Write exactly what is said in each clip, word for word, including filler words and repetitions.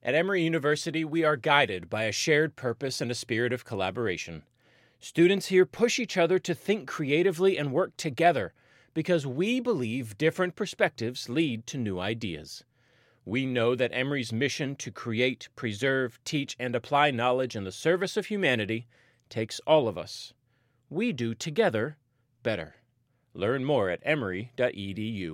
At Emory University, we are guided by a shared purpose and a spirit of collaboration. Students here push each other to think creatively and work together because we believe different perspectives lead to new ideas. We know that Emory's mission to create, preserve, teach, and apply knowledge in the service of humanity takes all of us. We do together better. Learn more at emory dot e d u.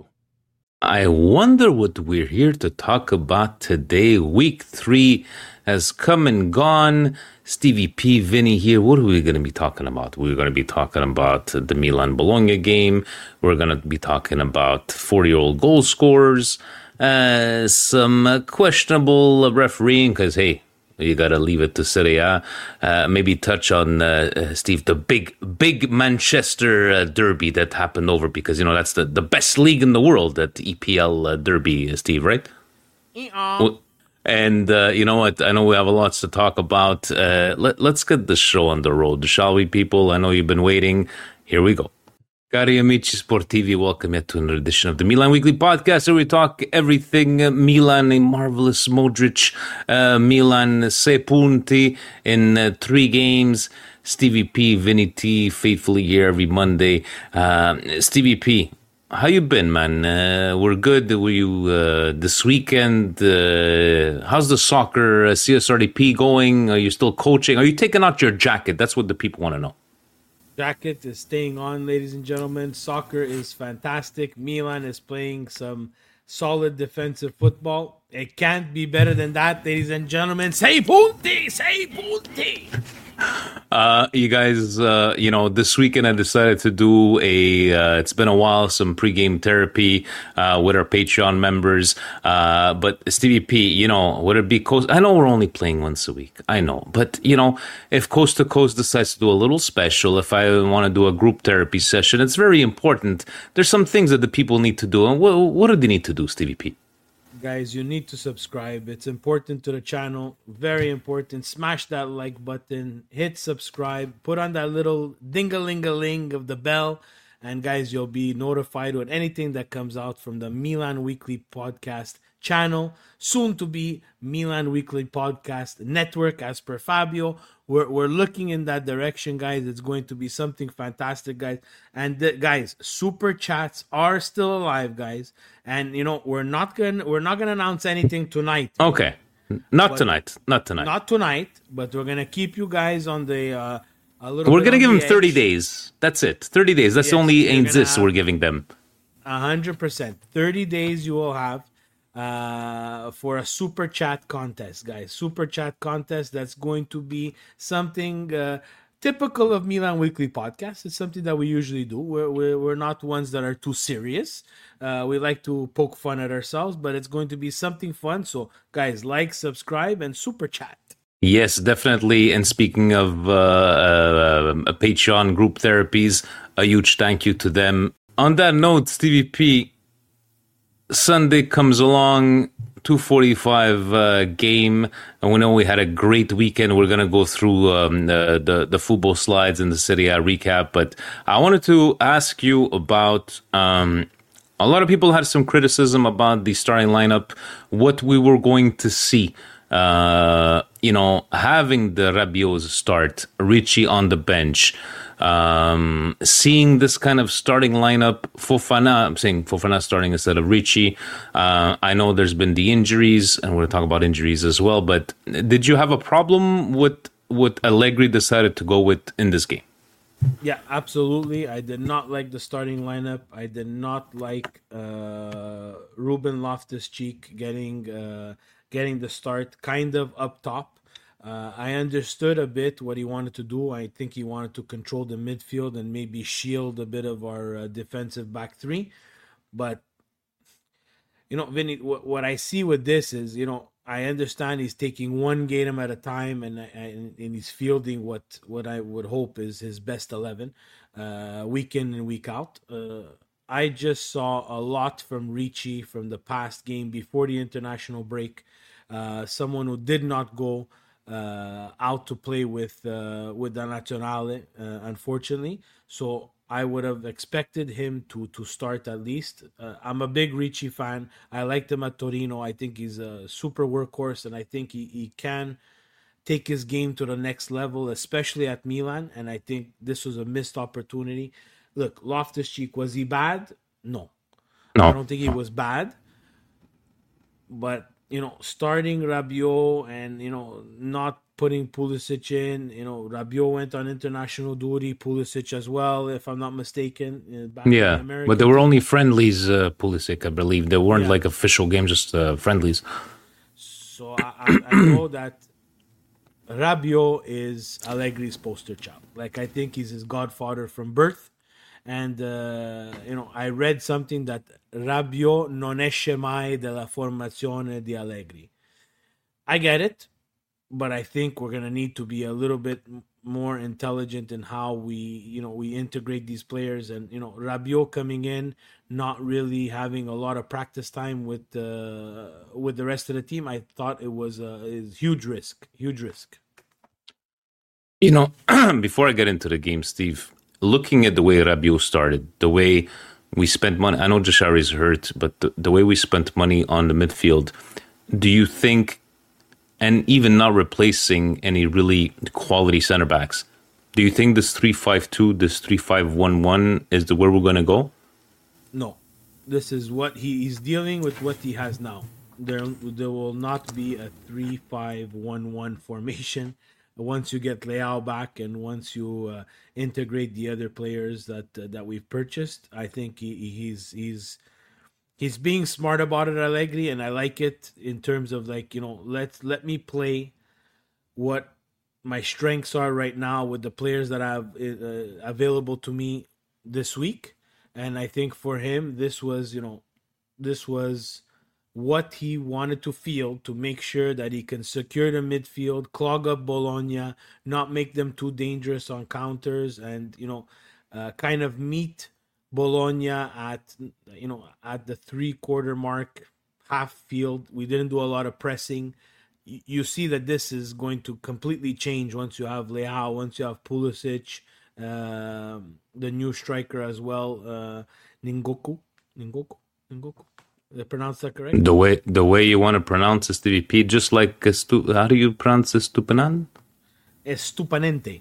I wonder what we're here to talk about today. Week three has come and gone. Stevie P, Vinny here. What are we going to be talking about? We're going to be talking about the Milan-Bologna game. We're going to be talking about four-year-old goal scorers. Uh, some uh, questionable refereeing because, hey, you got to leave it to Serie A. Uh, maybe touch on, uh, uh, Steve, the big, big Manchester uh, derby that happened over because, you know, that's the, the best league in the world, that E P L uh, derby, Steve, right? Uh-uh. And uh, you know what? I know we have a lot to talk about. Uh, let, let's get the show on the road, shall we, people? I know you've been waiting. Here we go. Cari amici sportivi, welcome yet to another edition of the Milan Weekly Podcast, where we talk everything uh, Milan, a marvelous Modric, uh, Milan, sei punti in uh, three games. Stevie P, Vinny T, faithfully here every Monday. Uh, Stevie P, how you been, man? Uh, we're good. Were you uh, this weekend? Uh, how's the soccer uh, C S R D P going? Are you still coaching? Are you taking out your jacket? That's what the people want to know. Jacket is staying on, ladies and gentlemen. Soccer is fantastic. Milan is playing some solid defensive football. It can't be better than that, ladies and gentlemen. Sei punti! Sei punti! Uh, you guys, uh, you know, this weekend I decided to do a, uh, it's been a while, some pregame therapy uh, with our Patreon members. Uh, but Stevie P, you know, would it be Coast? I know we're only playing once a week. I know. But, you know, if Coast to Coast decides to do a little special, if I want to do a group therapy session, it's very important. There's some things that the people need to do. And what, what do they need to do, Stevie P? Guys, you need to subscribe. It's important to the channel. Very important. Smash that like button. Hit subscribe. Put on that little ding-a-ling-a-ling of the bell. And guys, you'll be notified with anything that comes out from the Milan Weekly Podcast channel. Soon to be Milan Weekly Podcast Network, as per Fabio. We're, we're looking in that direction, guys. It's going to be something fantastic, guys. And the, guys, super chats are still alive, guys. And you know, we're not gonna we're not gonna announce anything tonight. Okay, not But- tonight. Not tonight. Not tonight, but we're gonna keep you guys on the uh, a little. We're bit gonna on give the them thirty edge. days. That's it. Thirty days. That's the Yes, only you're gonna exist have- we're giving them. A hundred percent. Thirty days you will have uh, for a super chat contest, guys. Super chat contest. That's going to be something uh, typical of Milan Weekly Podcast. It's something that we usually do. We're we're, we're not ones that are too serious. Uh, we like to poke fun at ourselves, but it's going to be something fun. So, guys, like, subscribe, and super chat. Yes, definitely. And speaking of uh, uh, Patreon group therapies, a huge thank you to them. On that note, Stevie P, Sunday comes along, two forty-five uh, game, and we know we had a great weekend. We're going to go through um, the, the, the football slides and the Serie A recap, but I wanted to ask you about... Um, a lot of people had some criticism about the starting lineup, what we were going to see. Uh, you know, having the Rabiot start, Ricci on the bench, um, seeing this kind of starting lineup, Fofana, I'm saying Fofana starting instead of Ricci. Uh, I know there's been the injuries, and we're going to talk about injuries as well, but did you have a problem with what Allegri decided to go with in this game? Yeah, absolutely. I did not like the starting lineup. I did not like uh, Ruben Loftus-Cheek getting uh, getting the start kind of up top. Uh, I understood a bit what he wanted to do. I think he wanted to control the midfield and maybe shield a bit of our uh, defensive back three. But, you know, Vinny, what, what I see with this is, you know, I understand he's taking one game at a time, and and, and he's fielding what, what I would hope is his best eleven, uh, week in and week out. Uh, I just saw a lot from Ricci from the past game before the international break. Uh, someone who did not go uh, out to play with uh, with the Nazionale, uh, unfortunately. So I would have expected him to to start at least. Uh, I'm a big Ricci fan. I liked him at Torino. I think he's a super workhorse, and I think he, he can take his game to the next level, especially at Milan. And I think this was a missed opportunity. Look, Loftus-Cheek, was he bad? No. No. I don't think he was bad. But, you know, starting Rabiot and, you know, not putting Pulisic in, you know, Rabiot went on international duty, Pulisic as well, if I'm not mistaken. Back yeah, but they were only friendlies, uh, Pulisic, I believe. They weren't yeah. like official games, just uh, friendlies. So I, I, I know that Rabiot is Allegri's poster child. Like, I think he's his godfather from birth. And, uh, you know, I read something that Rabiot non esce mai dalla formazione di Allegri. I get it, but I think we're going to need to be a little bit more intelligent in how we, you know, we integrate these players. And, you know, Rabiot coming in, not really having a lot of practice time with, uh, with the rest of the team, I thought it was a, a huge risk, huge risk. You know, before I get into the game, Steve, looking at the way Rabiot started, the way we spent money, I know Jashari is hurt, but the, the way we spent money on the midfield, do you think, and even not replacing any really quality center backs, do you think this three five two, this three five one one is the where we're going to go? No. This is what he, he's dealing with what he has now. There, there will not be a three five one one formation. Once you get Leao back and once you uh, integrate the other players that uh, that we've purchased, I think he, he's he's he's being smart about it, Allegri, and I like it in terms of like, you know, let's let me play what my strengths are right now with the players that I have uh, available to me this week. And I think for him, this was, you know, this was what he wanted to feel to make sure that he can secure the midfield, clog up Bologna, not make them too dangerous on counters, and, you know, uh, kind of meet Bologna at, you know, at the three-quarter mark, half field. We didn't do a lot of pressing. You, you see that this is going to completely change once you have Leao, once you have Pulisic, uh, the new striker as well, uh, Ningoku. Ningoku? Ningoku? Did I pronounce that correct? The way the way you want to pronounce it, T V P, just like Stu, how do you pronounce Estupinan? Estupanente.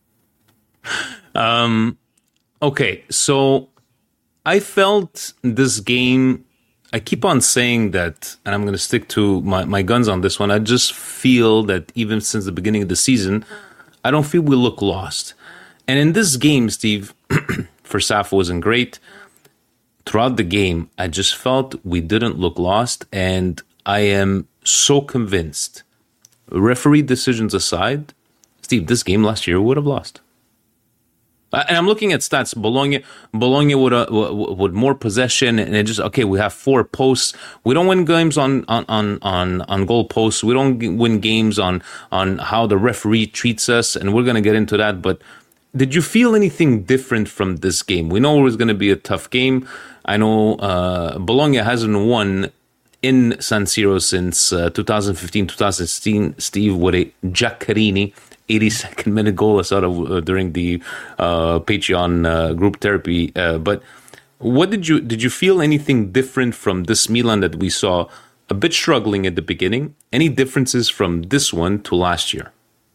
Um, okay, so I felt this game. I keep on saying that, and I'm going to stick to my, my guns on this one. I just feel that even since the beginning of the season, I don't feel we look lost. And in this game, Steve, for Safo wasn't great. Throughout the game, I just felt we didn't look lost, and I am so convinced, referee decisions aside, Steve, this game last year would have lost. And I'm looking at stats. Bologna, Bologna would uh, would more possession, and it just okay. We have four posts. We don't win games on on on on, on goal posts. We don't win games on on how the referee treats us, and we're gonna get into that. But did you feel anything different from this game? We know it was going to be a tough game. I know uh, Bologna hasn't won in San Siro since uh, twenty fifteen, twenty sixteen. Steve, with a Giaccarini eighty-second minute goal I saw uh, during the uh, Patreon uh, group therapy. Uh, but what did you did you feel anything different from this Milan that we saw a bit struggling at the beginning? Any differences from this one to last year?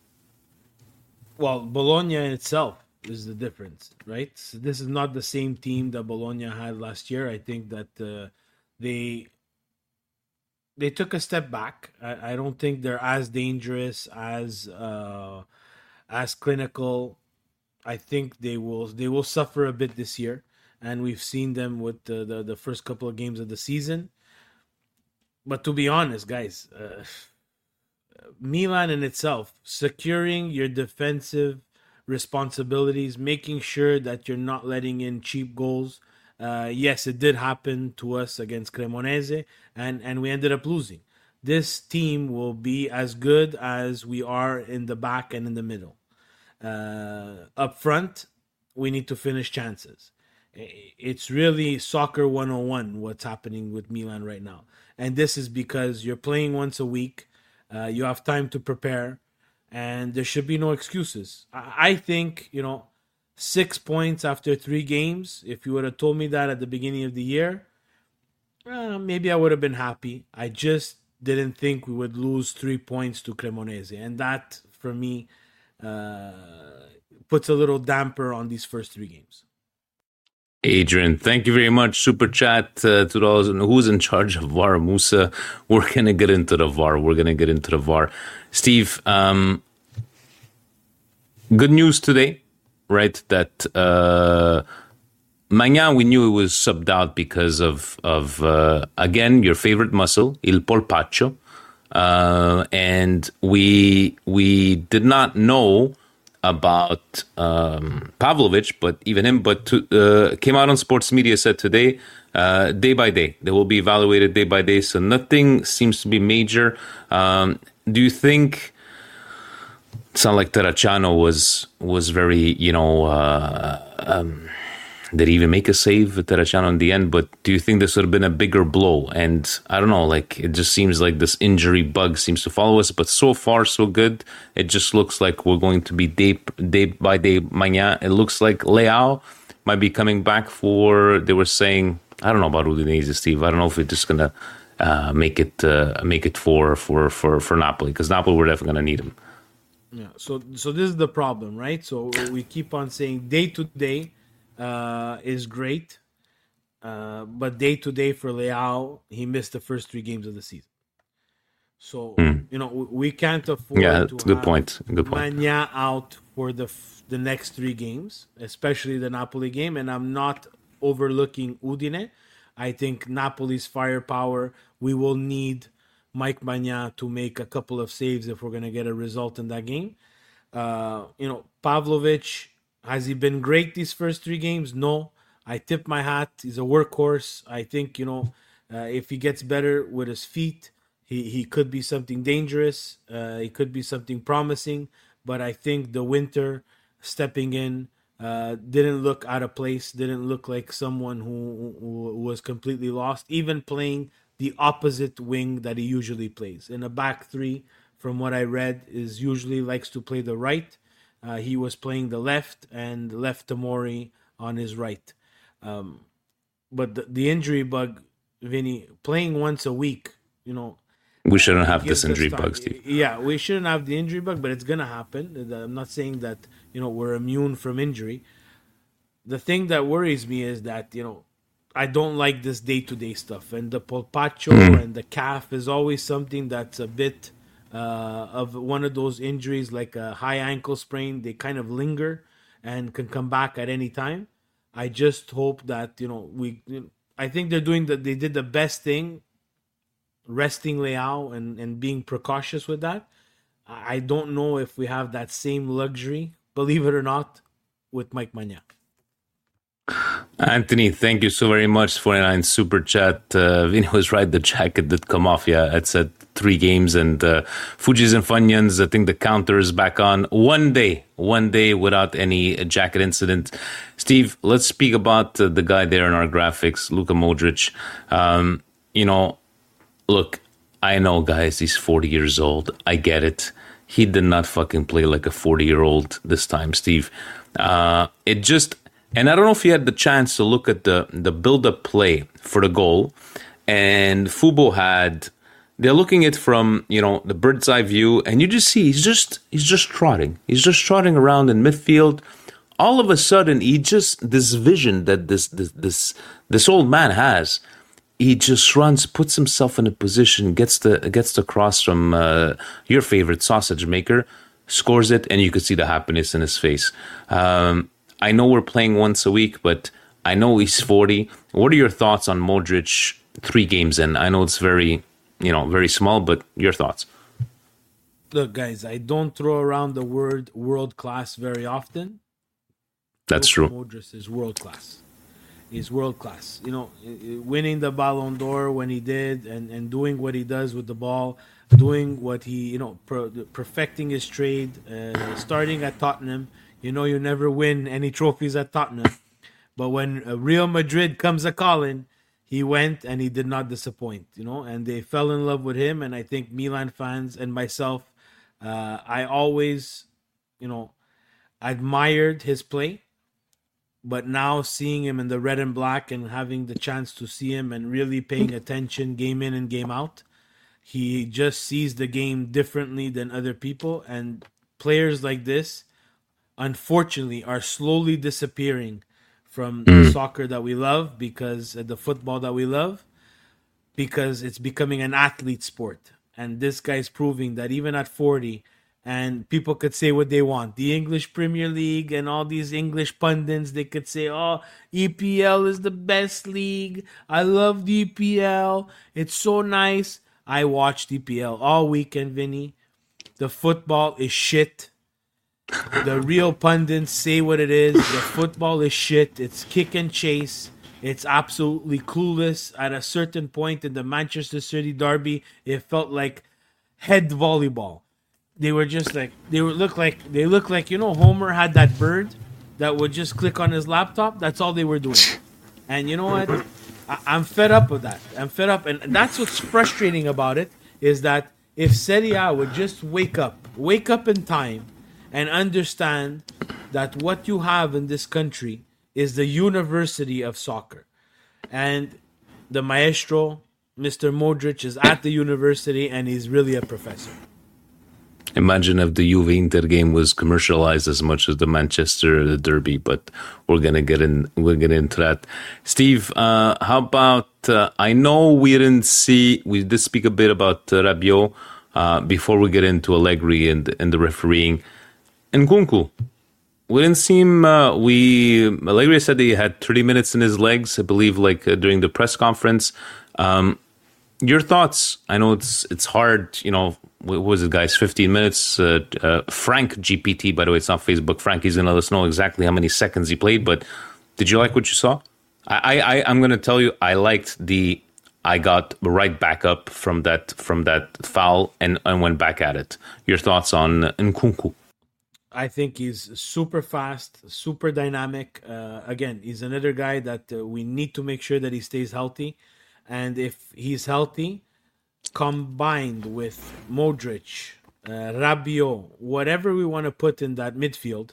Well, Bologna in itself is the difference, right? So this is not the same team that Bologna had last year. I think that uh, they they took a step back. I, I don't think they're as dangerous, as uh, as clinical. I think they will they will suffer a bit this year, and we've seen them with the the, the first couple of games of the season. But to be honest, guys. Uh, Milan in itself, securing your defensive responsibilities, making sure that you're not letting in cheap goals. Uh, yes, it did happen to us against Cremonese, and, and we ended up losing. This team will be as good as we are in the back and in the middle. Uh, up front, we need to finish chances. It's really soccer one oh one what's happening with Milan right now. And this is because you're playing once a week. Uh, you have time to prepare, and there should be no excuses. I, I think, you know, six points after three games. If you would have told me that at the beginning of the year, uh, maybe I would have been happy. I just didn't think we would lose three points to Cremonese. And that, for me, uh, puts a little damper on these first three games. Adrian, thank you very much. Super chat uh, to those who's in charge of V A R, Musa. We're going to get into the V A R. We're going to get into the V A R. Steve, um, good news today, right? That uh, Maignan, we knew it was subbed out because of, of uh, again, your favorite muscle, Il Polpaccio. Uh, and we we did not know about um, Pavlovic, but even him, but to, uh, came out on sports media, said today, uh, day by day, they will be evaluated day by day. So nothing seems to be major. Um, do you think? It sounded like Terracciano was was very, you know, uh, um, did he even make a save with Terracciano in the end? But do you think this would have been a bigger blow? And I don't know, like, it just seems like this injury bug seems to follow us. But so far, so good. It just looks like we're going to be day, day by day Maignan. It looks like Leao might be coming back for, they were saying, I don't know about Udinese, Steve. I don't know if we're just going to uh, make it uh, make it for, for, for, for Napoli. Because Napoli, we're definitely going to need him. Yeah, so so this is the problem, right? So we keep on saying day to day uh, is great, uh, but day to day for Leao, he missed the first three games of the season. So mm. you know we can't afford. Yeah, to that's a good point. Good point. Maignan out for the the next three games, especially the Napoli game, and I'm not overlooking Udine. I think Napoli's firepower, we will need Mike Maignan to make a couple of saves if we're going to get a result in that game. Uh, you know, Pavlovic, has he been great these first three games? No. I tip my hat. He's a workhorse. I think, you know, uh, if he gets better with his feet, he, he could be something dangerous. Uh, he could be something promising. But I think the winter stepping in uh, didn't look out of place, didn't look like someone who, who was completely lost, even playing the opposite wing that he usually plays. In a back three, from what I read, is usually likes to play the right. Uh, he was playing the left and left Tomori on his right. Um, but the, the injury bug, Vinny, playing once a week, you know. We shouldn't have this injury bug, Steve. Yeah, we shouldn't have the injury bug, but it's going to happen. I'm not saying that, you know, we're immune from injury. The thing that worries me is that, you know, I don't like this day-to-day stuff. And the polpaccio mm. and the calf is always something that's a bit uh, of one of those injuries, like a high ankle sprain. They kind of linger and can come back at any time. I just hope that, you know, we. You know, I think they're doing that. They did the best thing, resting Leao and, and being precautious with that. I don't know if we have that same luxury, believe it or not, with Mike Maignan. Anthony, thank you so very much. forty-nine super chat. Uh, Vinny was right. The jacket did come off. Yeah, it said three games and uh, Fujis and Funyuns. I think the counter is back on. One day, one day without any jacket incident. Steve, let's speak about uh, the guy there in our graphics, Luka Modric. Um, you know, look, I know, guys, he's forty years old. I get it. He did not fucking play like a forty-year-old this time, Steve. Uh, it just... And I don't know if you had the chance to look at the, the build-up play for the goal. And Fubo had... They're looking at it from, you know, the bird's eye view. And you just see he's just he's just trotting. He's just trotting around in midfield. All of a sudden, he just... This vision that this this this, this old man has... He just runs, puts himself in a position, gets the gets the cross from uh, your favorite sausage maker, scores it, and you could see the happiness in his face. Um, I know we're playing once a week, but I know he's forty. What are your thoughts on Modric three games in? I know it's very, you know, very small, but your thoughts? Look, guys, I don't throw around the word world class very often. That's true. Modric is world class. He's world class. You know, winning the Ballon d'Or when he did, and, and doing what he does with the ball, doing what he, you know, per, perfecting his trade, uh, starting at Tottenham. You know, you never win any trophies at Tottenham. But when uh, Real Madrid comes a calling, he went and he did not disappoint, you know, and they fell in love with him. And I think Milan fans and myself, uh, I always, you know, admired his play. but now seeing him in the red and black and having the chance to see him and really paying attention game in and game out, he just sees the game differently than other people. And players like this, unfortunately, are slowly disappearing from Mm. the soccer that we love, because uh, the football that we love, because it's becoming an athlete sport. And this guy's proving that even at forty, and people could say what they want, the English Premier League and all these English pundits, they could say, oh, E P L is the best league. I love the E P L. It's so nice. I watched E P L all weekend, Vinny. The football is shit. The real pundits say what it is. The football is shit. It's kick and chase. It's absolutely clueless. At a certain point in the Manchester City derby, it felt like head volleyball. They were just like they would look like they look like you know Homer had that bird that would just click on his laptop. That's all they were doing. And you know what? I, I'm fed up with that. I'm fed up, and that's what's frustrating about it is that if Serie A would just wake up, wake up in time, and understand that what you have in this country is the university of soccer. And the maestro, Mister Modric, is at the university and he's really a professor. Imagine if the Juve Inter game was commercialized as much as the Manchester Derby, but we're gonna get in. We'll get into that. Steve, uh, how about? Uh, I know we didn't see. We did speak a bit about uh, Rabiot uh, before we get into Allegri and and the refereeing. Nkunku, we didn't see him. Uh, we Allegri said that he had thirty minutes in his legs, I believe, like uh, during the press conference. Um, your thoughts? I know it's it's hard. You know, what was it, guys? Fifteen minutes. Uh, uh, Frank G P T, by the way, it's not Facebook. Frank, he's gonna let us know exactly how many seconds he played. But did you like what you saw? I, I I'm gonna tell you, I liked the. I got right back up from that from that foul and, and went back at it. Your thoughts on Nkunku? I think he's super fast, super dynamic. Uh, again, he's another guy that uh, we need to make sure that he stays healthy. And if he's healthy, combined with Modric, uh, Rabiot, whatever we want to put in that midfield,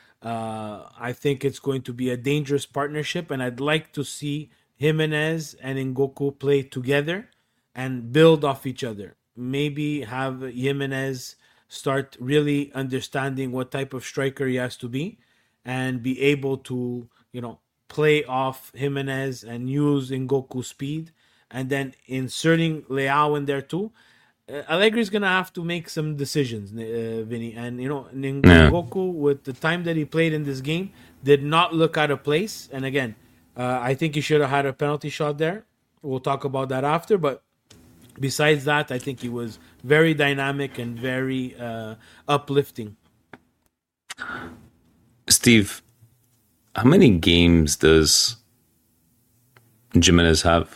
uh, I think it's going to be a dangerous partnership. And I'd like to see Jimenez and Nkunku play together and build off each other. Maybe have Jimenez start really understanding what type of striker he has to be and be able to, you know, play off Jimenez and use Nkunku's speed, and then inserting Leao in there too. Uh, Allegri's going to have to make some decisions, uh, Vinny. And, you know, Nkunku, yeah. with the time that he played in this game, did not look out of place. And again, uh, I think he should have had a penalty shot there. We'll talk about that after, but besides that, I think he was very dynamic and very uh, uplifting. Steve, how many games does Jimenez have?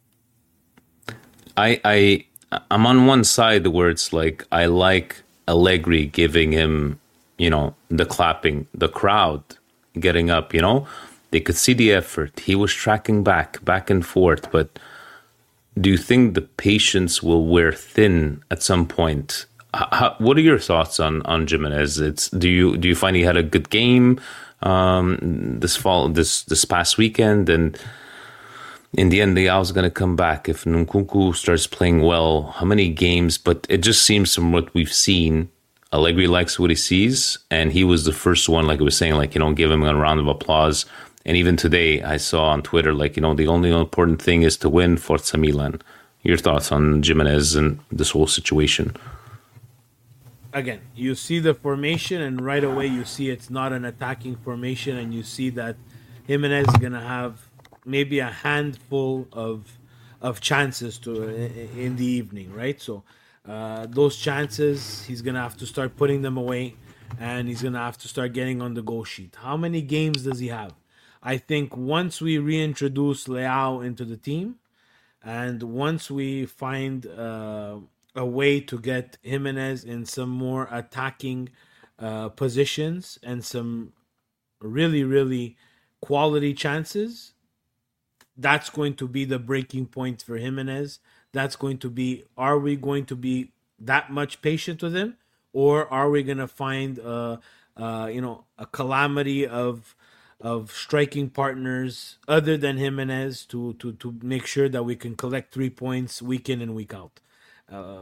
I I I'm on one side where it's like I like Allegri giving him, you know, the clapping, the crowd getting up. You know, they could see the effort. He was tracking back, back and forth, but. Do you think the patience will wear thin at some point? How, what are your thoughts on on Jimenez? It's do you do you find he had a good game um, this fall this this past weekend? And in the end, Leao's going to come back if Nkunku starts playing well. How many games? But it just seems from what we've seen, Allegri likes what he sees, and he was the first one, like I was saying, like you know, give him a round of applause. And even today, I saw on Twitter, like, you know, the only important thing is to win Forza Milan. Your thoughts on Jimenez and this whole situation? Again, you see the formation, and right away you see it's not an attacking formation, and you see that Jimenez is going to have maybe a handful of of chances to in the evening, right? So uh, those chances, he's going to have to start putting them away, and he's going to have to start getting on the goal sheet. How many games does he have? I think once we reintroduce Leao into the team, and once we find uh, a way to get Jimenez in some more attacking uh, positions and some really, really quality chances, that's going to be the breaking point for Jimenez. That's going to be, are we going to be that much patient with him, or are we going to find, uh, uh, you know, a calamity of of striking partners other than Jimenez to to to make sure that we can collect three points week in and week out. Uh,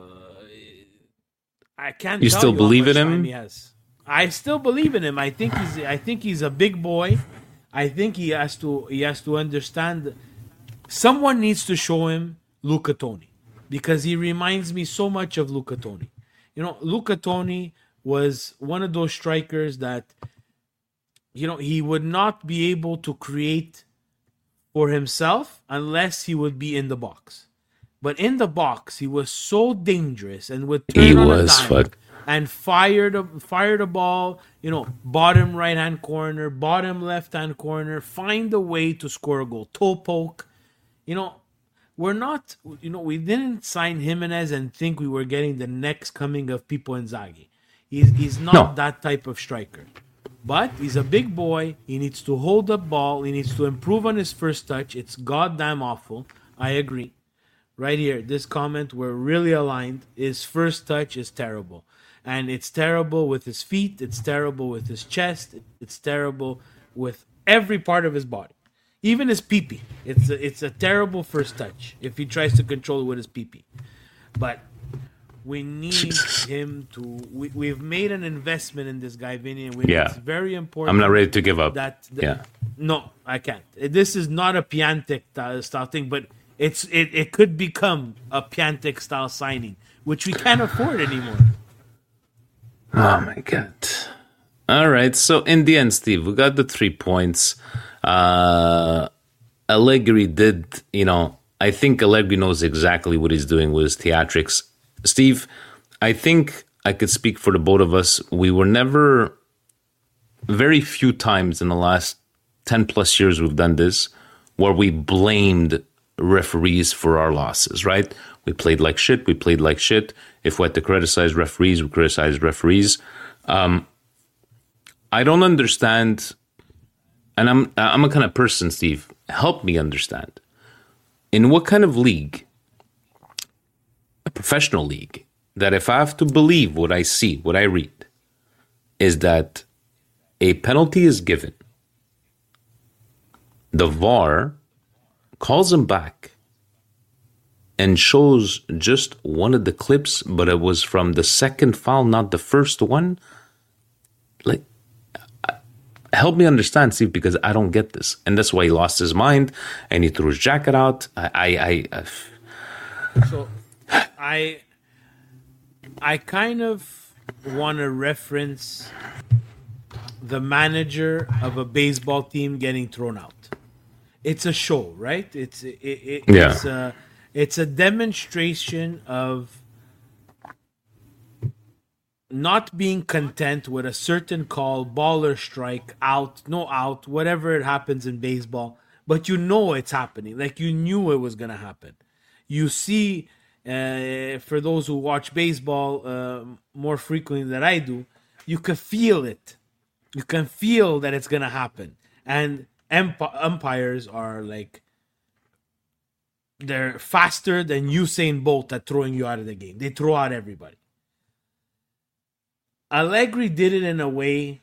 I can't. You tell still you believe how much in time him? He has. I still believe in him. I think he's. I think he's a big boy. I think he has to. He has to understand. Someone needs to show him Luca Toni, because he reminds me so much of Luca Toni. You know, Luca Toni was one of those strikers that, you know, he would not be able to create for himself unless he would be in the box. But in the box, he was so dangerous and would turn He on was, a dime fuck. and fire the fire the ball. You know, bottom right hand corner, bottom left hand corner, find a way to score a goal, toe poke. You know, we're not. You know, we didn't sign Jimenez and think we were getting the next coming of Pippo Inzaghi. He's he's not No. that type of striker. But he's a big boy. He needs to hold the ball. He needs to improve on his first touch. It's goddamn awful. I agree. Right here, this comment, we're really aligned. His first touch is terrible. And it's terrible with his feet. It's terrible with his chest. It's terrible with every part of his body. Even his pee-pee. It's a, it's a terrible first touch if he tries to control it with his pee-pee. But we need Jesus. him to... We, we've made an investment in this guy, Vinny, and we, Yeah. it's very important. I'm not ready to give up. That, that Yeah. No, I can't. This is not a Piantek uh, style thing, but it's it, it could become a Piantek style signing, which we can't afford anymore. Oh my god. All right. So in the end, Steve, we got the three points. Uh, Allegri did, you know, I think Allegri knows exactly what he's doing with his theatrics. Steve, I think I could speak for the both of us. We were never, very few times in the last ten plus years we've done this, where we blamed referees for our losses, right? We played like shit. We played like shit. If we had to criticize referees, we criticized referees. Um, I don't understand, and I'm I'm a kind of person, Steve. Help me understand. In what kind of league, a professional league, that if I have to believe what I see, what I read, is that a penalty is given, the V A R calls him back and shows just one of the clips, but it was from the second foul, not the first one. Like, help me understand, Steve, because I don't get this, and that's why he lost his mind and he threw his jacket out. I, I, I, I So, I, I kind of want to reference the manager of a baseball team getting thrown out. It's a show, right? It's it, it, Yeah. it's a it's a demonstration of not being content with a certain call, ball or strike, out, no out, whatever it happens in baseball, but you know it's happening. Like you knew it was going to happen. You see, uh, for those who watch baseball uh, more frequently than I do, you can feel it. You can feel that it's going to happen. And ump- umpires are like, they're faster than Usain Bolt at throwing you out of the game. They throw out everybody. Allegri did it in a way,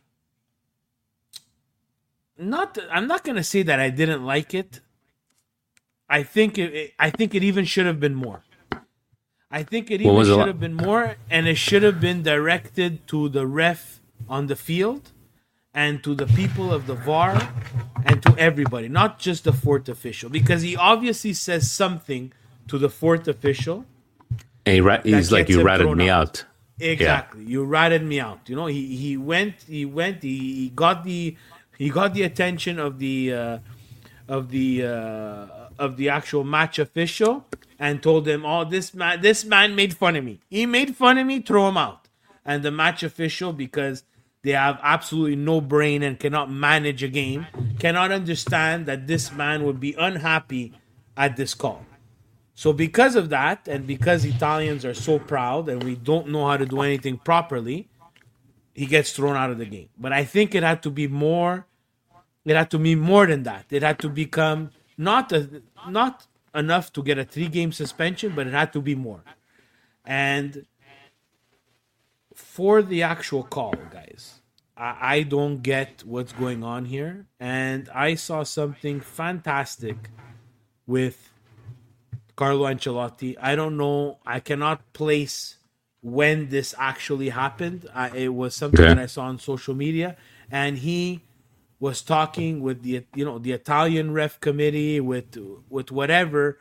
not I'm not going to say that I didn't like it. I think it I think it even should have been more. I think it even was should it? have been more, and it should have been directed to the ref on the field and to the people of the V A R and to everybody, not just the fourth official, because he obviously says something to the fourth official. And he ra- he's like, gets you him ratted thrown me out. out. Exactly. You ratted me out. You know, he he went he went he, he got the he got the attention of the uh, of the uh, of the actual match official and told him, "Oh, this man this man made fun of me. He made fun of me, throw him out." And the match official, because they have absolutely no brain and cannot manage a game, cannot understand that this man would be unhappy at this call. So because of that, and because Italians are so proud and we don't know how to do anything properly, he gets thrown out of the game. But I think it had to be more. It had to be more than that. It had to become not a, not enough to get a three-game suspension, but it had to be more. And for the actual call, guys, I, I don't get what's going on here. And I saw something fantastic with Carlo Ancelotti. I don't know. I cannot place when this actually happened. I, it was something Okay. that I saw on social media, and he was talking with the you know the Italian ref committee with with whatever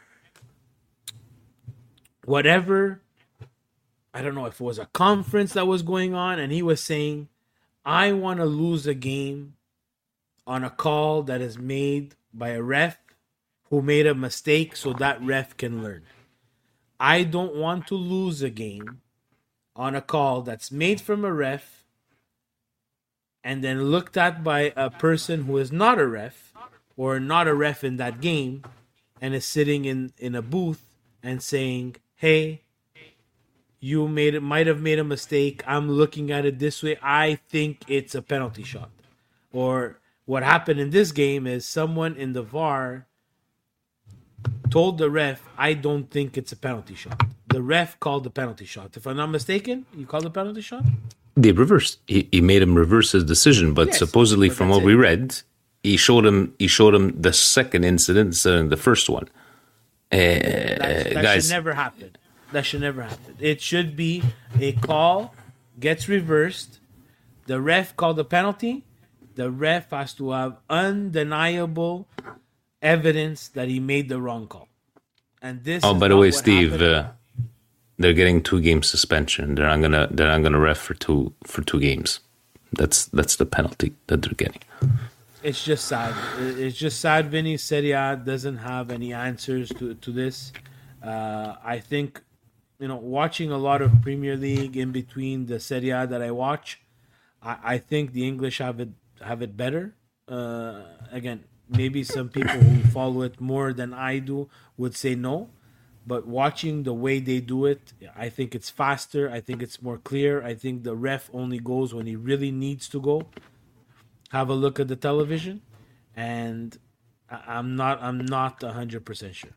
whatever I don't know if it was a conference that was going on, and he was saying, I want to lose a game on a call that is made by a ref who made a mistake so that ref can learn. I don't want to lose a game on a call that's made from a ref and then looked at by a person who is not a ref or not a ref in that game and is sitting in, in a booth and saying, hey, you made it might have made a mistake. I'm looking at it this way. I think it's a penalty shot. Or what happened in this game is someone in the V A R told the ref, I don't think it's a penalty shot. The ref called the penalty shot. If I'm not mistaken, you called the penalty shot? They reversed. He, he made him reverse his decision, but Yes, supposedly, but from that's what it. we read, he showed him. He showed him the second incident instead of the first one. Uh, That, that guys, should never happen. That should never happen. It should be a call gets reversed. The ref called the penalty. The ref has to have undeniable evidence that he made the wrong call. And this. oh, is by the not way, what Steve, happened. uh, they're getting two game suspension. They're not gonna. They're not gonna ref for two for two games. That's that's the penalty that they're getting. It's just sad. It- It's just sad. Vinny Serie A doesn't have any answers to to this. Uh, I think, you know, watching a lot of Premier League in between the Serie A that I watch, I, I think the English have it have it better. Uh, again, maybe some people who follow it more than I do would say no, but watching the way they do it, I think it's faster. I think it's more clear. I think the ref only goes when he really needs to go. Have a look at the television, and I- I'm not I'm not a hundred percent sure.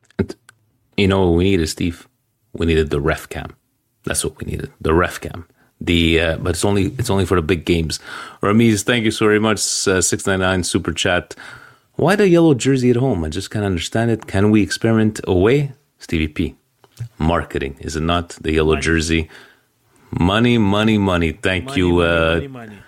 You know what we needed, Steve? We needed the ref cam. That's what we needed. The ref cam. The uh, but it's only it's only for the big games. Ramiz, thank you so very much. Uh, six ninety nine super chat. Why the yellow jersey at home? I just can't understand it. Can we experiment away? Stevie P. Marketing, is it not? The yellow Money. jersey. Money, money, money. Thank Money, you money, uh, money, money.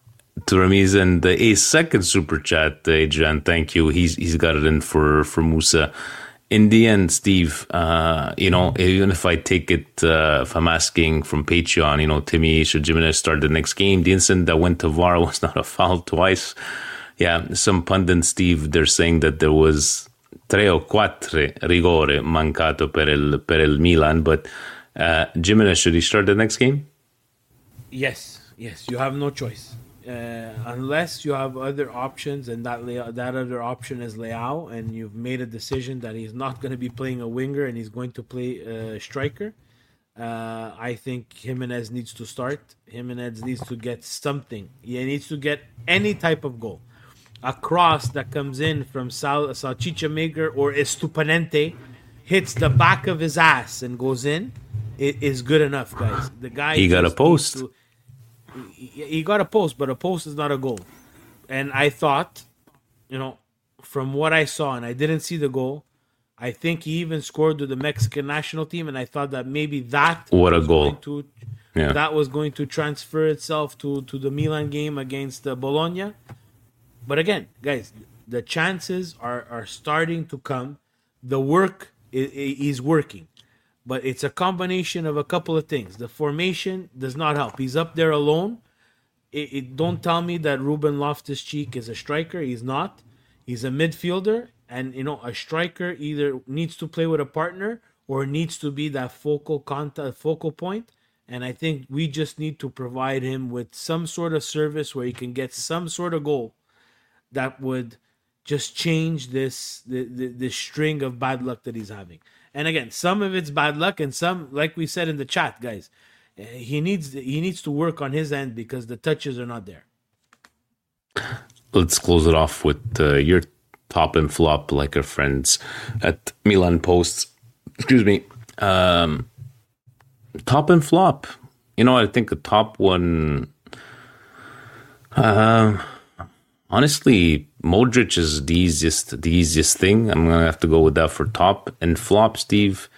to Ramiz, and uh, a second super chat, uh, Adrian. Thank you. He's he's got it in for for Musa. In the end, Steve, uh, you know, even if I take it, uh, if I'm asking from Patreon, you know, Timmy, should Jimenez start the next game? The incident that went to V A R was not a foul twice. Yeah, some pundits, Steve, they're saying that there was tre o quattro rigore mancato per il, per il Milan, but uh, Jimenez, should he start the next game? Yes, yes, you have no choice. Uh, unless you have other options, and that Lea- that other option is Leao, and you've made a decision that he's not going to be playing a winger and he's going to play a striker. Uh, I think Jimenez needs to start. Jimenez needs to get something. He needs to get any type of goal. A cross that comes in from Sal- Salchicha Maker or Estupanente hits the back of his ass and goes in. It is good enough, guys. The guy He got a just needs post. to- he, he got a post, but a post is not a goal. And I thought, you know, from what I saw, and I didn't see the goal, I think he even scored with the Mexican national team, and I thought that maybe that What a was goal. going to Yeah. that was going to transfer itself to to the Milan game against uh, Bologna. But again, guys, the chances are are starting to come. The work is, is working. But it's a combination of a couple of things. The formation does not help. He's up there alone. It, it, don't tell me that Ruben Loftus-Cheek is a striker. He's not. He's a midfielder. And, you know, a striker either needs to play with a partner or needs to be that focal contact, focal point. And I think we just need to provide him with some sort of service where he can get some sort of goal that would just change this the, the, this string of bad luck that he's having. And again, some of it's bad luck, and some, like we said in the chat, guys, uh, he needs he needs to work on his end because the touches are not there. Let's close it off with uh, your top and flop, like our friends at Milan Post. Excuse me. Um, top and flop. You know, I think the top one. Um, honestly, Modric is the easiest, the easiest thing. I'm gonna have to go with that for top and flop. Steve,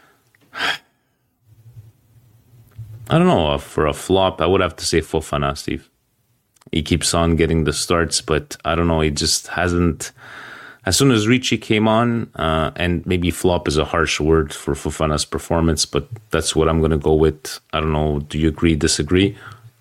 I don't know. For a flop, I would have to say Fofana. Steve, he keeps on getting the starts, but I don't know. He just hasn't. As soon as Ricci came on, uh, and maybe flop is a harsh word for Fofana's performance, but that's what I'm going to go with. I don't know. Do you agree, disagree?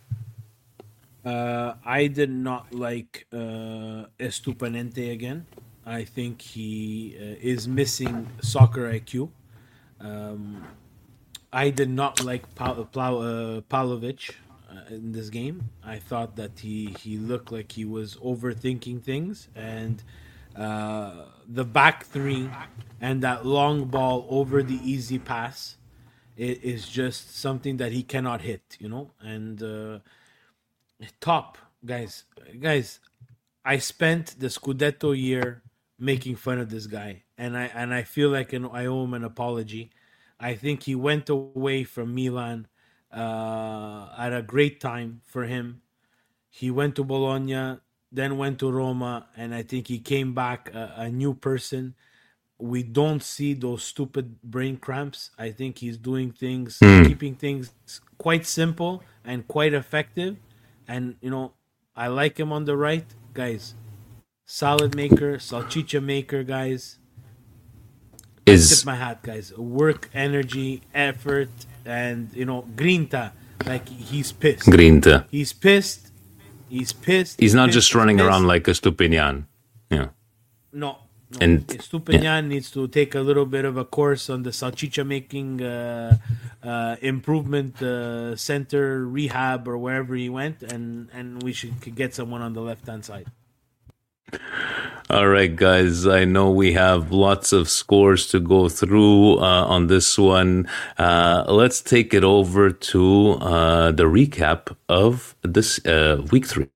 Uh, I did not like uh, Estupiñán again. I think he uh, is missing soccer I Q. Um, I did not like pa- Pla- uh, Pavlovic uh, in this game. I thought that he, he looked like he was overthinking things, and uh, the back three and that long ball over the easy pass it is just something that he cannot hit, you know. And uh, top guys, guys, I spent the Scudetto year making fun of this guy, and I and I feel like an, I owe him an apology. I think he went away from Milan uh, at a great time for him. He went to Bologna, then went to Roma, and I think he came back a, a new person. We don't see those stupid brain cramps. I think he's doing things, Mm. keeping things quite simple and quite effective. And, you know, I like him on the right. Guys, salad maker, salchicha maker, guys. Is Tip my hat, guys. Work, energy, effort, and, you know, grinta. Like, he's pissed. Grinta. He's pissed. He's pissed. He's not pissed, just he's running pissed. around like a Stupinian. Yeah. No. no. And- Estupiñán yeah. needs to take a little bit of a course on the salchicha making uh, uh, improvement uh, center, rehab, or wherever he went, and, and we should could get someone on the left hand side. All right, guys. I know we have lots of scores to go through uh, on this one. Uh, let's take it over to uh, the recap of this uh, week three.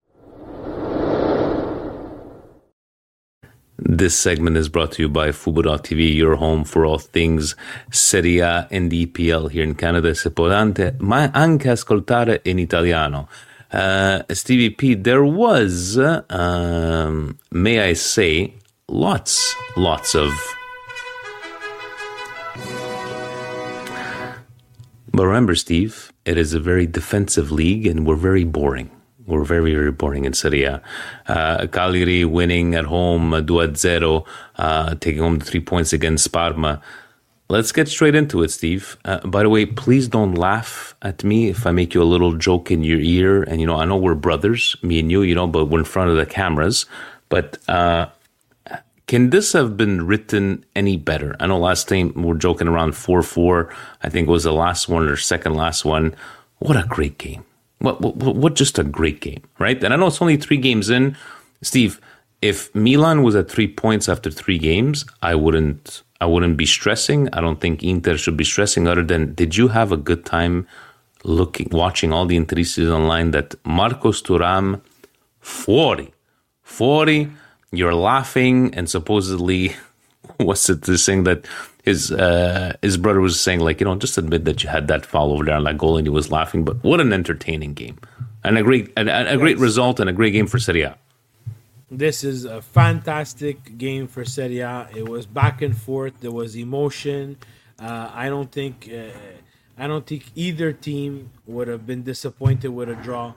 This segment is brought to you by Fubo dot T V, your home for all things Serie A and E P L here in Canada. Se potete, ma anche ascoltare in italiano. Uh, Stevie P, there was, um, may I say, lots, lots of. But remember, Steve, it is a very defensive league, and we're very boring. We're very, very boring in Serie A. Uh, Cagliari winning at home uh, two zero, uh, taking home the three points against Parma. Let's get straight into it, Steve. Uh, by the way, please don't laugh at me if I make you a little joke in your ear. And, you know, I know we're brothers, me and you, you know, but we're in front of the cameras. But uh, can this have been written any better? I know last time we were joking around four four. I think it was the last one or second last one. What a great game. What, what, what just a great game, right? And I know it's only three games in. Steve, if Milan was at three points after three games, I wouldn't I wouldn't be stressing. I don't think Inter should be stressing, other than, did you have a good time looking, watching all the interviews online that Marcos Thuram, forty, forty, you're laughing, and supposedly, what's it, this thing that his uh, his brother was saying, like, you know, just admit that you had that foul over there on that goal, and he was laughing. But what an entertaining game, and a great a, a great result, and a great game for Serie A. This is a fantastic game for Serie A. It was back and forth. There was emotion. Uh, I don't think uh, I don't think either team would have been disappointed with a draw.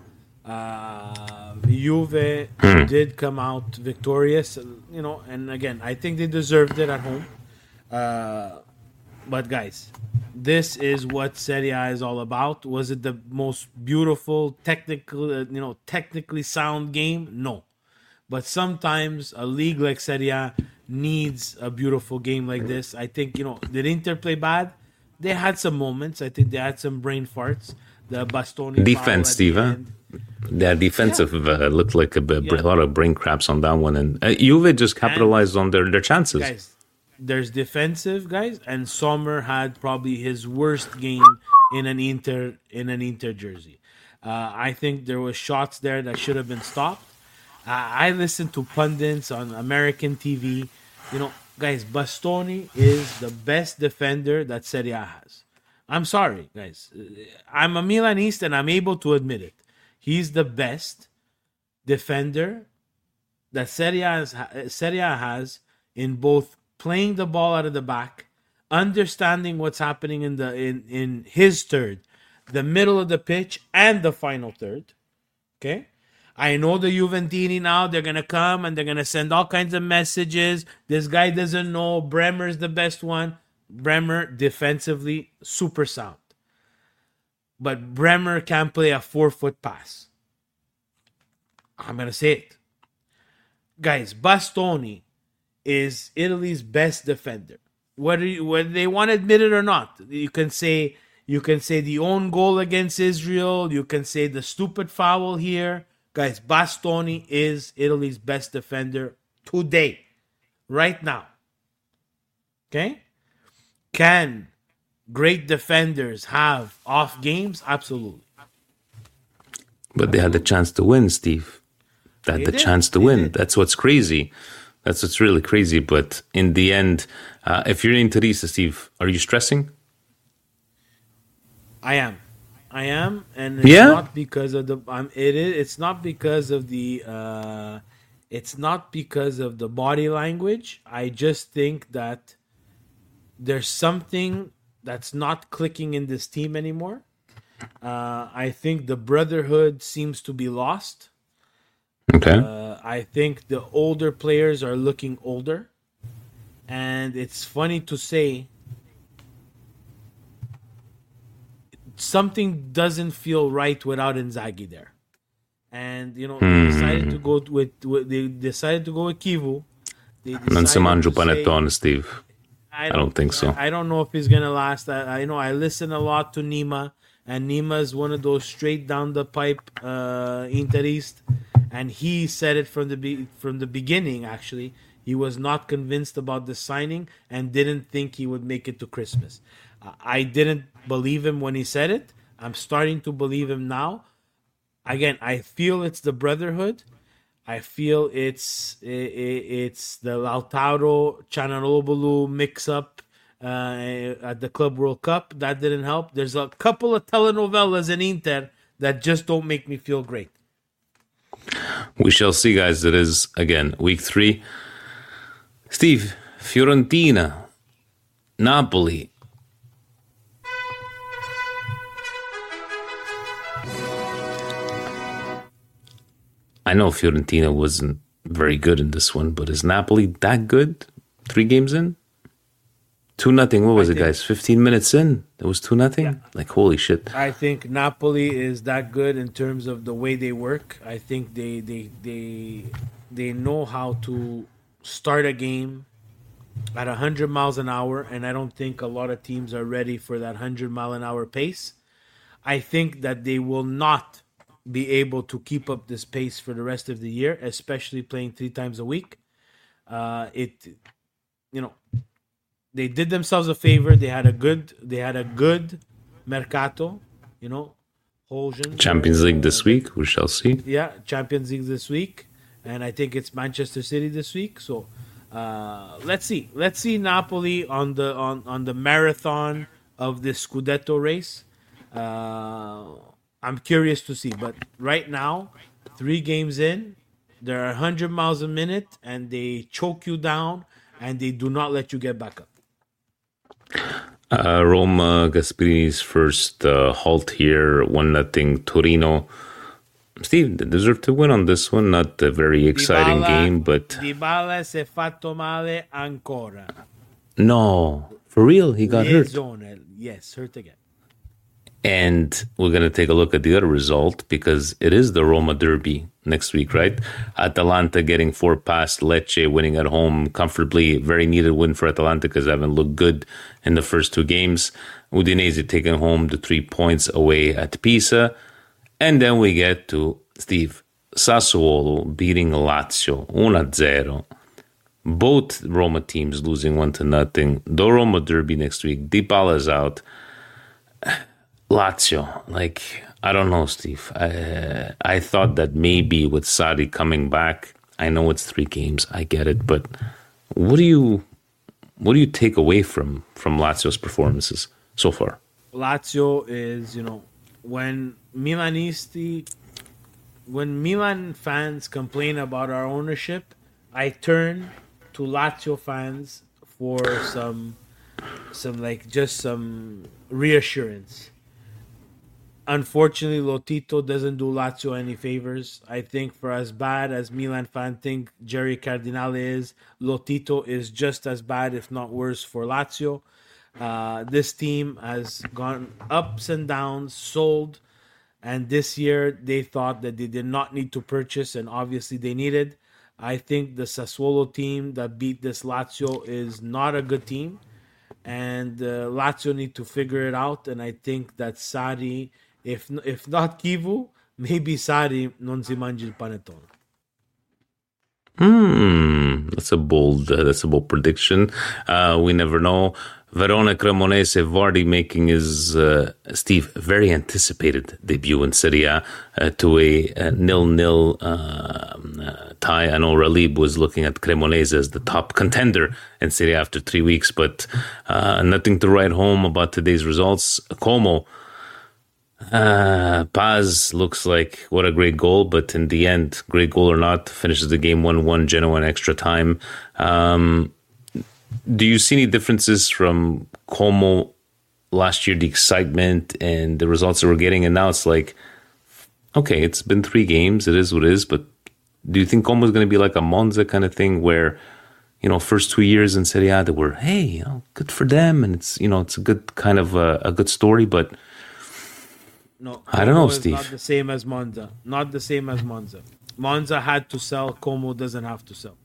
Uh, Juve Hmm. did come out victorious, you know, and again, I think they deserved it at home. Uh, but guys, this is what Serie A is all about. Was it the most beautiful, technical, uh, you know, technically sound game? No. But sometimes a league like Serie A needs a beautiful game like this. I think, you know, did Inter play bad? They had some moments. I think they had some brain farts. The Bastoni Defense, foul at Steve, the huh? end. Their defensive uh, looked like a, b- Yeah. a lot of brain craps on that one, and uh, Juve just capitalized on their, their chances. Guys, there's defensive guys, and Sommer had probably his worst game in an Inter in an Inter jersey. Uh, I think there was shots there that should have been stopped. Uh, I listened to pundits on American T V. You know, guys, Bastoni is the best defender that Serie A has. I'm sorry, guys. I'm a Milanista, and I'm able to admit it. He's the best. defender that Serie A has, Serie A has in both playing the ball out of the back, understanding what's happening in the in, in his third, the middle of the pitch, and the final third. Okay? I know the Juventini now, they're going to come and they're going to send all kinds of messages. This guy doesn't know. Bremer's the best one. Bremer, defensively, super sound. But Bremer can't play a four-foot pass. I'm going to say it. Guys, Bastoni is Italy's best defender. Whether, you, whether they want to admit it or not, you can say you can say the own goal against Israel. You can say the stupid foul here. Guys, Bastoni is Italy's best defender today, right now. Okay? Can great defenders have off games? Absolutely. But they had the chance to win, Steve. They had They the did. chance to They win. did. That's what's crazy. That's what's really crazy. But in the end, uh, if you're in Teresa, Steve, are you stressing? I am. I am, and it's Yeah? not because of the. Um, it is. It's not because of the. Uh, it's not because of the body language. I just think that there's something that's not clicking in this team anymore. Uh, I think the brotherhood seems to be lost. Okay. Uh, I think the older players are looking older, and it's funny to say something doesn't feel right without Inzaghi there. And you know, they decided to go with, with they decided to go with Kivu. They Non si decided mangia to say- panettone, Steve. I don't think so. I, I don't know if he's gonna last. I, I know I listen a lot to Nima, and Nima is one of those straight down the pipe uh, Interist, and he said it from the be- from the beginning. Actually, he was not convinced about the signing and didn't think he would make it to Christmas. Uh, I didn't believe him when he said it. I'm starting to believe him now. Again, I feel it's the brotherhood. I feel it's i- i- it's the Lautaro Chanalobulu mix-up uh, at the Club World Cup. That didn't help. There's a couple of telenovelas in Inter that just don't make me feel great. We shall see, guys. It is, again, week three. Steve, Fiorentina, Napoli. I know Fiorentina wasn't very good in this one, but is Napoli that good? Three games in? Two nothing. What was I it, think- guys? Fifteen minutes in? It was two nothing? Like, holy shit. I think Napoli is that good in terms of the way they work. I think they they they they know how to start a game at one hundred miles an hour, and I don't think a lot of teams are ready for that one hundred mile an hour pace. I think that they will not be able to keep up this pace for the rest of the year, especially playing three times a week. Uh, it, you know, they did themselves a favor. They had a good, they had a good mercato. You know, Holgen, Champions League uh, this week. We shall see. yeah, Champions League this week, and I think it's Manchester City this week. So uh, let's see, let's see Napoli on the on on the marathon of the Scudetto race. Uh, I'm curious to see, but right now, three games in, they're one hundred miles a minute, and they choke you down, and they do not let you get back up. Uh, Roma, Gasperini's first uh, halt here, one nothing Torino. Steve, they deserve to win on this one. Not a very exciting Dybala- game, but Dybala si è fatto male ancora. no, for real, he got hurt. Liaisone, yes, hurt again. And we're going to take a look at the other result because it is the Roma derby next week, right? Atalanta getting four past Lecce, winning at home comfortably. Very needed win for Atalanta because they haven't looked good in the first two games. Udinese taking home the three points away at Pisa. And then we get to, Steve, Sassuolo beating Lazio one zero. Both Roma teams losing one to nothing. The Roma derby next week. Dybala's out. Lazio, like, I don't know, Steve. I, I thought that maybe with Sarri coming back, I know it's three games, I get it, but what do you what do you take away from from Lazio's performances so far? Lazio is, you know, when Milanisti when Milan fans complain about our ownership, I turn to Lazio fans for some some like just some reassurance. Unfortunately, Lotito doesn't do Lazio any favors. I think for as bad as Milan fans think Jerry Cardinale is, Lotito is just as bad, if not worse, for Lazio. Uh, this team has gone ups and downs, sold, and this year they thought that they did not need to purchase, and obviously they needed. I think the Sassuolo team that beat this Lazio is not a good team, and uh, Lazio need to figure it out. And I think that Sarri, if if not Kivu, maybe Sarri non si mangi il panettone. Hmm, that's a bold, uh, that's a bold prediction. Uh, we never know. Verona Cremonese, Vardy making his, uh, Steve, very anticipated debut in Serie A uh, to a, a nil-nil uh, uh, tie. I know Ralib was looking at Cremonese as the top contender in Serie A after three weeks, but uh, nothing to write home about today's results. Como, uh, Paz looks like what a great goal, but in the end, great goal or not, finishes the game one one, Genoa in extra time. Um... Do you see any differences from Como last year, the excitement and the results that we're getting? And now it's like, okay, it's been three games. It is what it is. But do you think Como is going to be like a Monza kind of thing where, you know, first two years in Serie A, they were, hey, you know, good for them. And it's, you know, it's a good kind of a, a good story. But no, I don't know, is Steve. Not the same as Monza. Not the same as Monza. Monza had to sell. Como doesn't have to sell.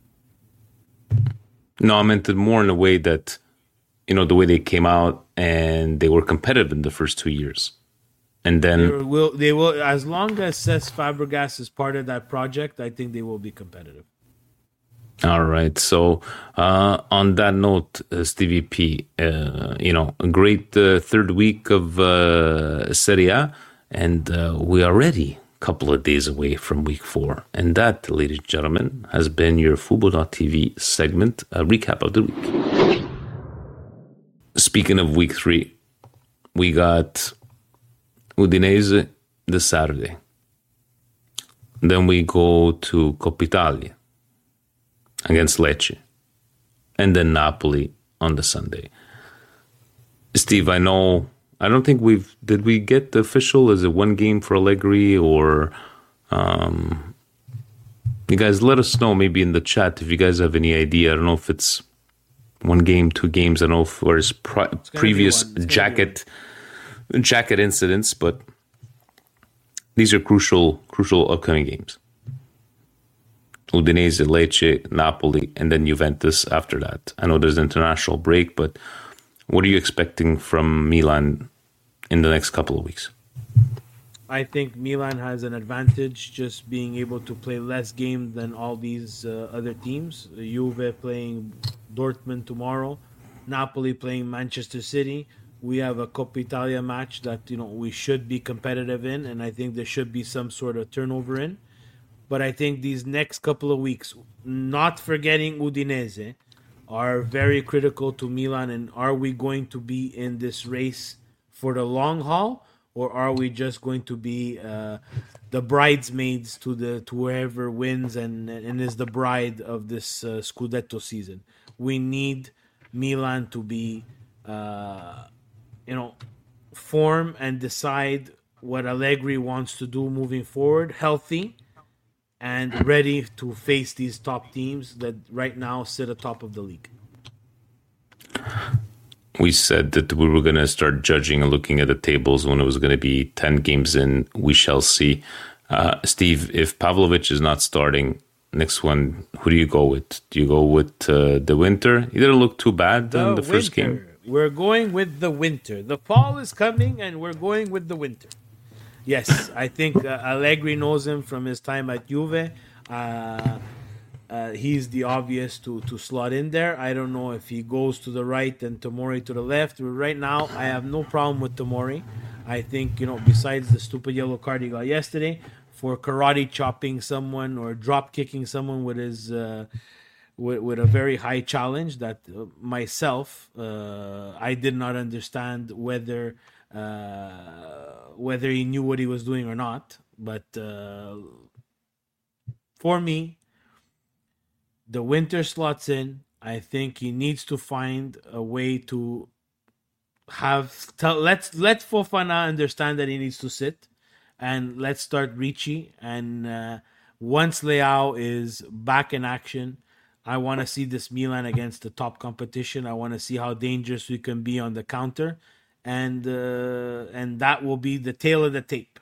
No, I meant it more in a way that, you know, the way they came out and they were competitive in the first two years. And then... They will, they will, as long as Cesc Fabregas is part of that project, I think they will be competitive. All right. So uh, on that note, uh, Stevie P, uh, you know, a great uh, third week of uh, Serie A, and uh, we are ready. Couple of days away from week four. And that, ladies and gentlemen, has been your Fubo dot T V segment, a recap of the week. Speaking of week three, we got Udinese this Saturday. Then we go to Coppa Italia against Lecce. And then Napoli on the Sunday. Steve, I know... I don't think we've... Did we get the official? Is it one game for Allegri or... Um, you guys let us know maybe in the chat if you guys have any idea. I don't know if it's one game, two games. I don't know if there's pre- previous jacket jacket incidents, but these are crucial, crucial upcoming games. Udinese, Lecce, Napoli, and then Juventus after that. I know there's an international break, but what are you expecting from Milan in the next couple of weeks? I think Milan has an advantage just being able to play less games than all these uh, other teams. Juve playing Dortmund tomorrow, Napoli playing Manchester City. We have a Coppa Italia match that, you know, we should be competitive in, and I think there should be some sort of turnover in. But I think these next couple of weeks, not forgetting Udinese, are very critical to Milan. And are we going to be in this race for the long haul, or are we just going to be uh, the bridesmaids to the to whoever wins and and is the bride of this uh, Scudetto season? We need Milan to be, uh, you know, form and decide what Allegri wants to do moving forward, healthy and ready to face these top teams that right now sit atop of the league. We said that we were going to start judging and looking at the tables when it was going to be ten games in. We shall see. Uh, Steve, if Pavlovic is not starting, next one, who do you go with? Do you go with uh, the winter? He didn't look too bad in the, the first game. We're going with the winter. The fall is coming, and we're going with the winter. Yes, I think uh, Allegri knows him from his time at Juve. Uh, uh, he's the obvious to, to slot in there. I don't know if he goes to the right and Tomori to the left. Right now, I have no problem with Tomori. I think, you know, besides the stupid yellow card he got yesterday, for karate chopping someone or drop kicking someone with his uh, with, with a very high challenge that uh, myself, uh, I did not understand whether... Uh, whether he knew what he was doing or not, But uh, for me, the winter slots in. I think he needs to find a way to have tell, let's let Fofana understand that he needs to sit, and let's start Ricci. And uh, once Leao is back in action, I want to see this Milan against the top competition. I want to see how dangerous we can be on the counter, and uh, and that will be the tail of the tape.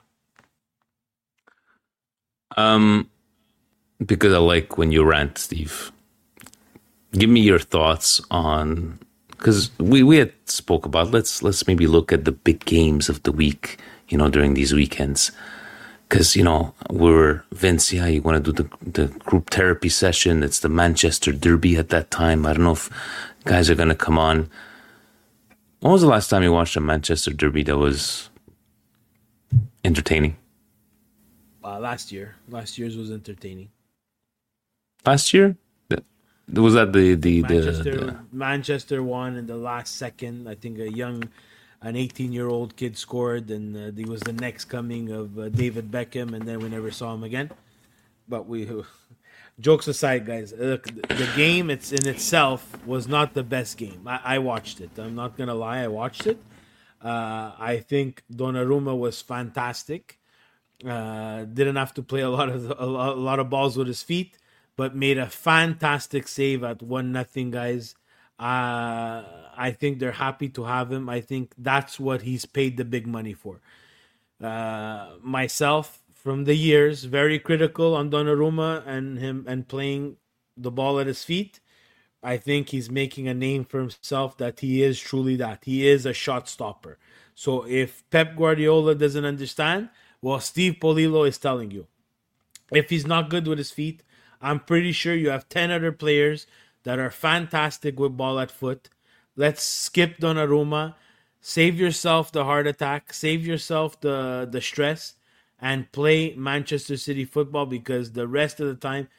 Um, because I like when you rant, Steve. Give me your thoughts on, because we, we had spoke about let's let's maybe look at the big games of the week, you know, during these weekends. Because, you know, we're Vince, yeah, you want to do the the group therapy session. It's the Manchester Derby at that time. I don't know if guys are going to come on. When was the last time you watched a Manchester Derby that was entertaining? Uh, last year, last year's was entertaining. Last year. Was that the the Manchester, the, the... Manchester won in the last second. I think a young, an eighteen-year-old kid scored, and uh, he was the next coming of uh, David Beckham, and then we never saw him again. But we, jokes aside, guys, look, the game it's in itself was not the best game. I, I watched it. I'm not gonna lie, I watched it. Uh, I think Donnarumma was fantastic. Uh, didn't have to play a lot of a lot, a lot of balls with his feet, but made a fantastic save at one nothing, guys. Uh, I think they're happy to have him. I think that's what he's paid the big money for. Uh, myself, from the years, very critical on Donnarumma and him and playing the ball at his feet. I think he's making a name for himself that he is truly that. He is a shot stopper. So if Pep Guardiola doesn't understand, well, Steve Polillo is telling you. If he's not good with his feet, I'm pretty sure you have ten other players that are fantastic with ball at foot. Let's skip Donnarumma. Save yourself the heart attack. Save yourself the, the stress. And play Manchester City football, because the rest of the time,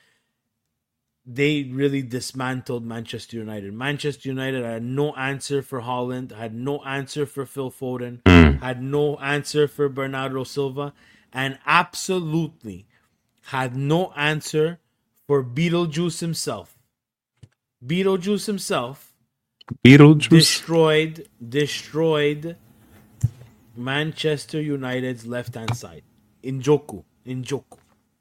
they really dismantled Manchester United. Manchester United had no answer for Haaland, had no answer for Phil Foden, Mm. had no answer for Bernardo Silva, and absolutely had no answer for Beetlejuice himself. Beetlejuice himself Beetlejuice destroyed destroyed Manchester United's left-hand side. Njoku. Njoku.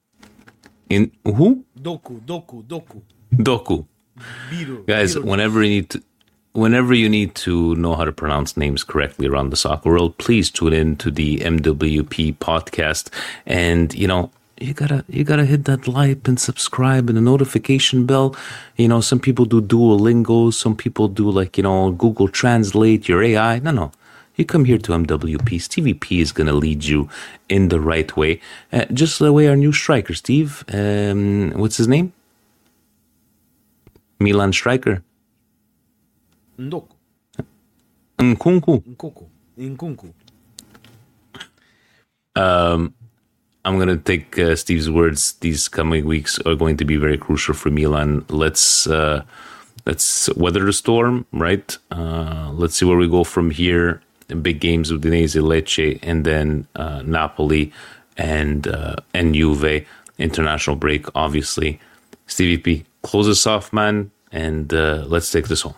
in who? Doku. Doku. Doku. Doku. Beetle. Guys, Beetlejuice. whenever you need to, whenever you need to know how to pronounce names correctly around the soccer world, please tune in to the M W P podcast. And you know, you gotta you gotta hit that like and subscribe and the notification bell. You know, some people do Duolingo, some people do like you know Google Translate, your A I. No, no. You come here to M W P. Stevie P is going to lead you in the right way. Uh, just the way our new striker, Steve. Um, what's his name? Milan striker. Ndoku. Nkunku. Nkunku. Nkunku. Um, I'm going to take uh, Steve's words. These coming weeks are going to be very crucial for Milan. Let's uh, let's weather the storm, right? Uh, let's see where we go from here. Big games with Udinese, Lecce, and then uh, Napoli and uh, and Juve. International break, obviously. Stevie P, close us off, man, and uh, let's take this home.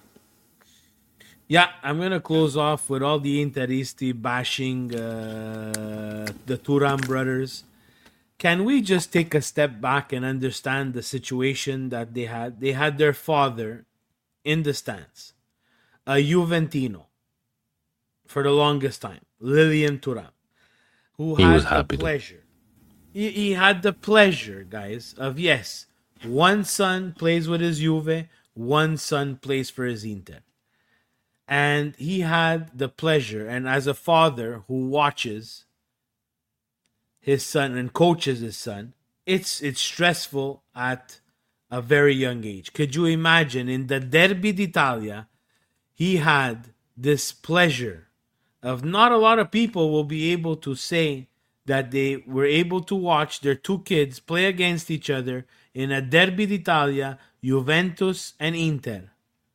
Yeah, I'm going to close off with all the Interisti bashing uh, the Thuram brothers. Can we just take a step back and understand the situation that they had? They had their father in the stands, a Juventino, for the longest time, Lilian Thuram, who He had was the happy to- pleasure. He, he had the pleasure, guys, of yes, one son plays with his Juve, one son plays for his Inter. And he had the pleasure, and as a father who watches his son and coaches his son, it's it's stressful at a very young age. Could you imagine in the Derby d'Italia, he had this pleasure of not a lot of people will be able to say that they were able to watch their two kids play against each other in a Derby d'Italia, Juventus and Inter.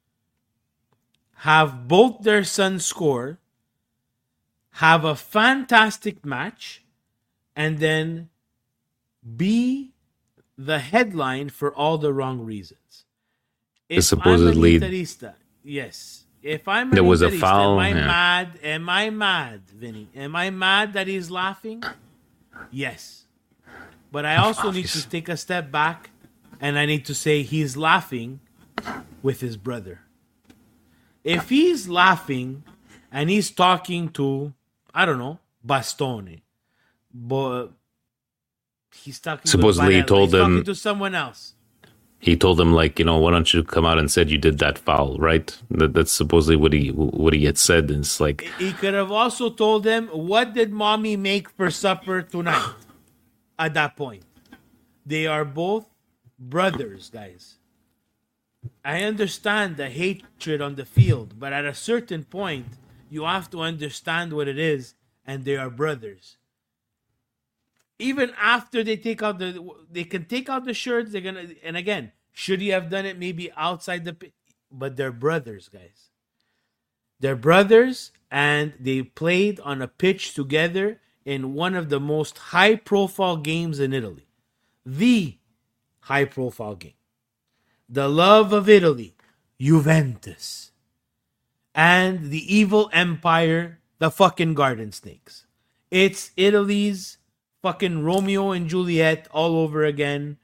Have both their sons score, have a fantastic match, and then be the headline for all the wrong reasons. If supposedly, I'm an Interista, yes. If I'm an there was a Interista, foul. am I Yeah. mad? Am I mad, Vinny? Am I mad that he's laughing? Yes. But I also need to take a step back, and I need to say he's laughing with his brother. If he's laughing and he's talking to, I don't know, Bastoni, but he's talking Supposedly to he told he's talking him- to someone else. He told him, like, you know, why don't you come out and said you did that foul, right? That, that's supposedly what he what he had said. And it's like, He could have also told them, what did mommy make for supper tonight? At that point. They are both brothers, guys. I understand the hatred on the field, but at a certain point, you have to understand what it is, and they are brothers. Even after they take out the, they can take out the shirts. They're gonna, and again, should he have done it maybe outside the, but they're brothers, guys. They're brothers, and they played on a pitch together in one of the most high-profile games in Italy, the high-profile game, the love of Italy, Juventus, and the evil empire, the fucking Garden Snakes. It's Italy's fucking Romeo and Juliet all over again.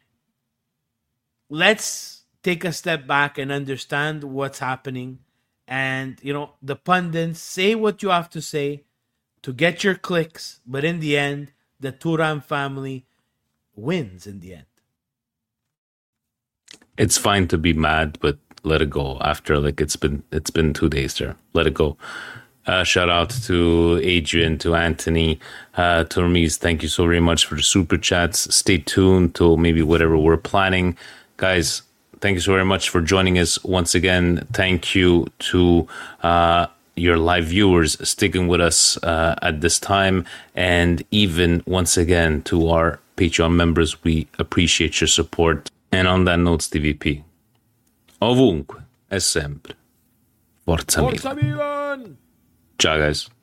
Let's take a step back and understand what's happening. And, you know, the pundits, say what you have to say to get your clicks. But in the end, the Thuram family wins in the end. it's fine to be mad, but let it go. After like it's been it's been two days there. Let it go. Uh, shout out to Adrian, to Anthony, uh, to Hermes. Thank you so very much for the super chats. Stay tuned to maybe whatever we're planning. Guys, thank you so very much for joining us once again. Thank you to uh, your live viewers sticking with us uh, at this time. And even once again to our Patreon members, we appreciate your support. And on that note, T V P, ovunque e sempre. Forza Milan. Forza Milan! Ciao, guys.